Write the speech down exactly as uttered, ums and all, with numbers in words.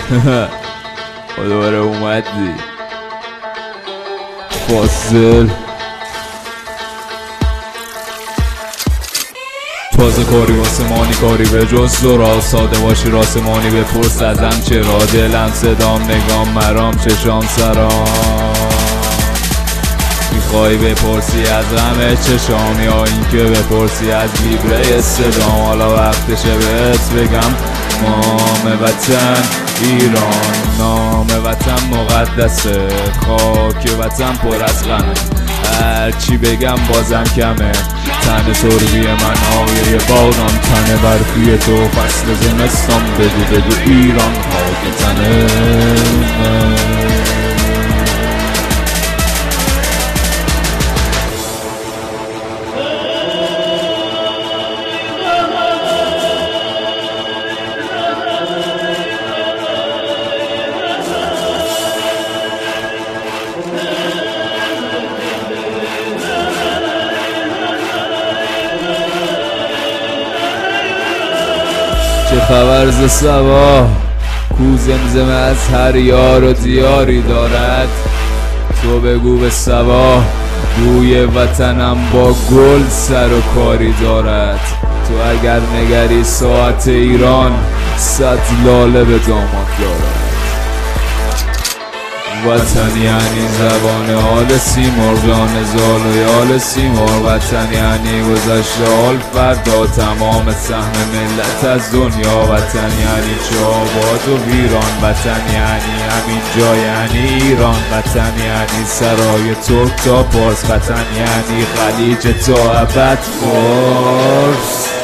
دوباره اومدی فاصل تازه کاری آسمانی کاری به جز را ساده باشی راسمانی بپرس ازم چرا دلم صدام نگام مرام چشام سرام میخوای بپرسی از غم چشام یا اینکه بپرسی از ویبره صدام حالا وقتشه بهت بگم نام وطن ایران نام وطن مقدسه خاک وطن پر از غمه هرچی بگم بازم کمه تن سربی من آیه باران تنه برفی تو فصل زمستان بگو بگو ایران خاک تنه چه خبر ز صبا کو زمزمه از هر یار و دیاری دارد تو بگو به صبا بوی وطنم با گل سر و کاری دارد تو اگر نگری ساعت ایران صد لاله به داماد دارد وطن یعنی زبان حال سیمرغ جان زال و یال سیمرغ وطن یعنی گذشته حال فردا تمام سهم ملت از دنیا وطن یعنی چه آباد و ویران وطن یعنی همین جا یعنی ایران وطن یعنی سرای ترک تا پارس وطن یعنی خلیج تا ابد فارس